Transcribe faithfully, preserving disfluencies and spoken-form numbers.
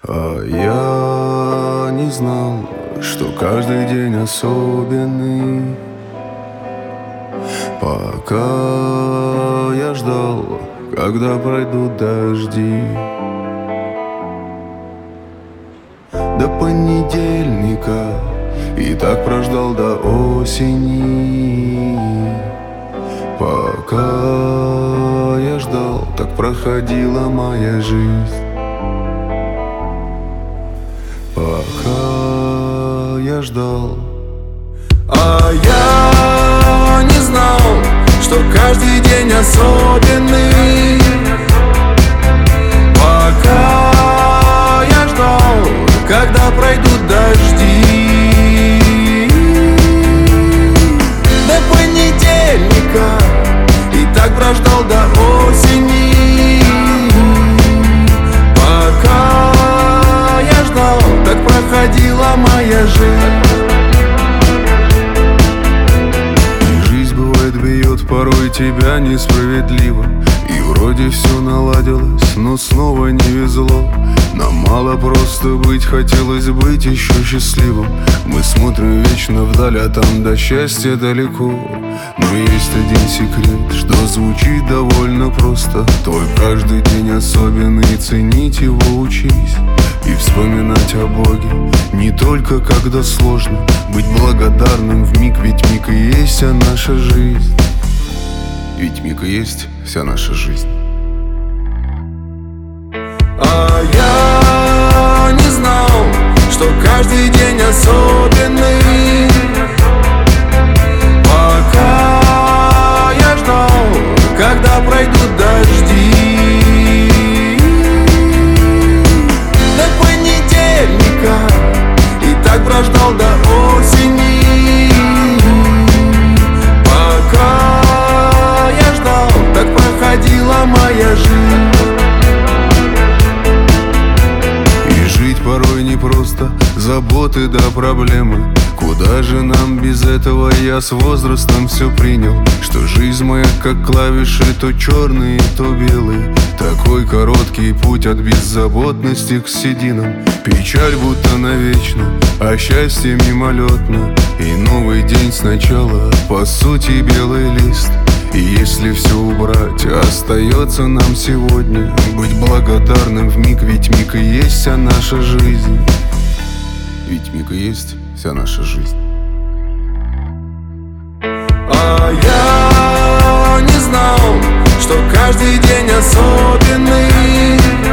А я не знал, что каждый день особенный. Пока я ждал, когда пройдут дожди. До понедельника и так прождал до осени. Пока я ждал, так проходила моя жизнь. Пока я ждал. А я не знал, что каждый день особенный. Пока я ждал, когда пройдут дожди. До понедельника и так прождал до осени. Пока я ждал, так проходила моя жизнь. Порой тебя несправедливо, и вроде все наладилось, но снова не везло. Нам мало просто быть, хотелось быть еще счастливым. Мы смотрим вечно вдаль, а там до счастья далеко. Но есть один секрет, что звучит довольно просто. Твой каждый день особенный, ценить его учись. И вспоминать о Боге не только когда сложно. Быть благодарным в миг, ведь миг и есть вся наша жизнь. Ведь миг и есть вся наша жизнь. А я не знал, что каждый день особенный. Пока я ждал, когда пройдут дожди. До понедельника и так прождал до осени. Пока так проходила моя жизнь. И жить порой непросто, заботы да проблемы. Куда же нам без этого? Я с возрастом все принял, что жизнь моя как клавиши, то черные, то белые. Такой короткий путь от беззаботности к сединам. Печаль будто навечно, а счастье мимолетно. И новый день сначала, по сути белый лист. И если все убрать, остается нам сегодня быть благодарным в миг, ведь миг и есть вся наша жизнь. Ведь миг и есть вся наша жизнь. А я не знал, что каждый день особенный.